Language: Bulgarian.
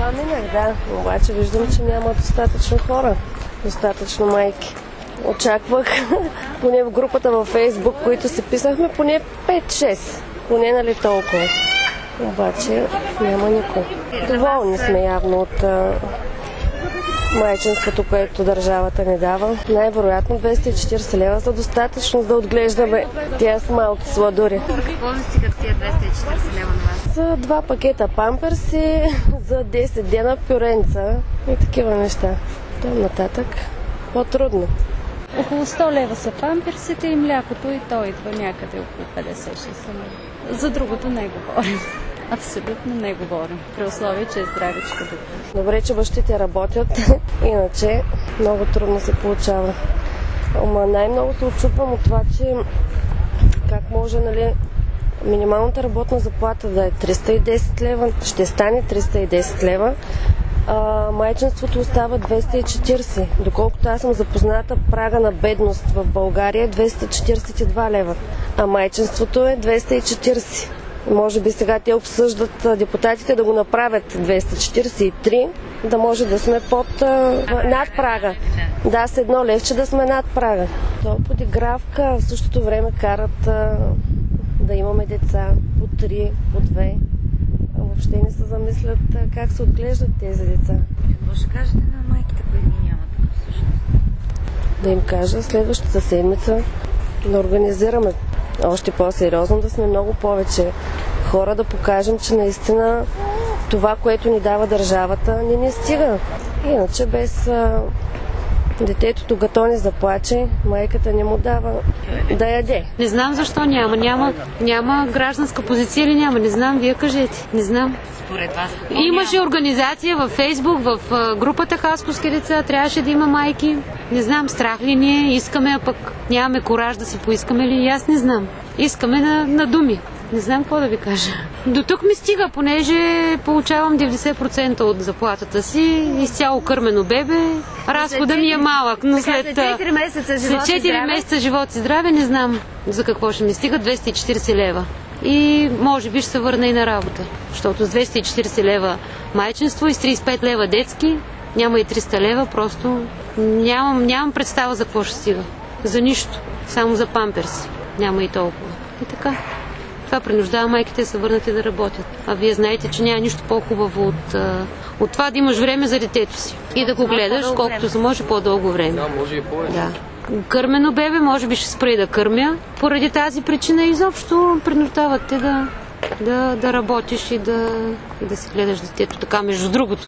Минах, да. Обаче виждам, че няма достатъчно хора, достатъчно майки. Очаквах, поне в групата във Фейсбук, които се писахме, поне 5-6. Поне нали толкова. Обаче няма никой. Доволни сме явно от майчинството, което държавата ни дава. Най-вероятно 240 лева са достатъчно да отглеждаме тези малки сладури. Какво не стигат тия 240 лева на вас? За 2 пакета памперси, за 10 дена пюренца и такива неща. Там нататък по-трудно. Около 100 лева са памперсите и млякото и то идва някъде около 50-60 лева. За другото не говорим. Абсолютно не говорим. При условие, че е здравичко дете. Добре, че бащите работят, иначе много трудно се получава. Ама най-много се очупвам от това, че как може, нали, минималната работна заплата да е 310 лева, ще стане 310 лева, а майчинството остава 240. Доколкото аз съм запозната, прага на бедност в България е 242 лева, а майчинството е 240. Може би сега те обсъждат депутатите да го направят 243, да може да сме над прага. Да, с 1 левче да сме над прага. То подигравка, в същото време карат да имаме деца по 3, по 2. Въобще не се замислят как се отглеждат тези деца. Какво ще кажете на майките, които нямат такъв всъщност? Да им кажа следващата седмица да организираме още по-сериозно, да сме много повече хора, да покажем, че наистина това, което ни дава държавата, не ни стига. Иначе без детето, докато не заплаче, майката не му дава да яде. Не знам защо няма гражданска позиция или няма. Не знам, вие кажете. Не знам. Според вас какво Имаше организация във Фейсбук, в групата Хасковски деца, трябваше да има майки. Не знам, страх ли ние, искаме, а пък нямаме кураж да се поискаме ли, и аз не знам. Искаме на думи. Не знам какво да ви кажа. До тук ми стига, понеже получавам 90% от заплатата си, изцяло кърмено бебе. Разходът ми е малък, но след 4 месеца живот и здраве не знам за какво ще ми стига 240 лева. И може би ще се върна и на работа, защото с 240 лева майчинство и с 35 лева детски, няма и 300 лева, просто нямам представа за какво ще стига. За нищо, само за памперси. Няма и толкова. И така. Това принуждава майките да се върнат и да работят. А вие знаете, че няма нищо по-хубаво от това да имаш време за детето си. И да го гледаш колкото се може по-дълго време. Да, може и повече. Да. Кърмено бебе, може би ще спре да кърмя. Поради тази причина изобщо принуждават те да работиш и да си гледаш детето така, между другото.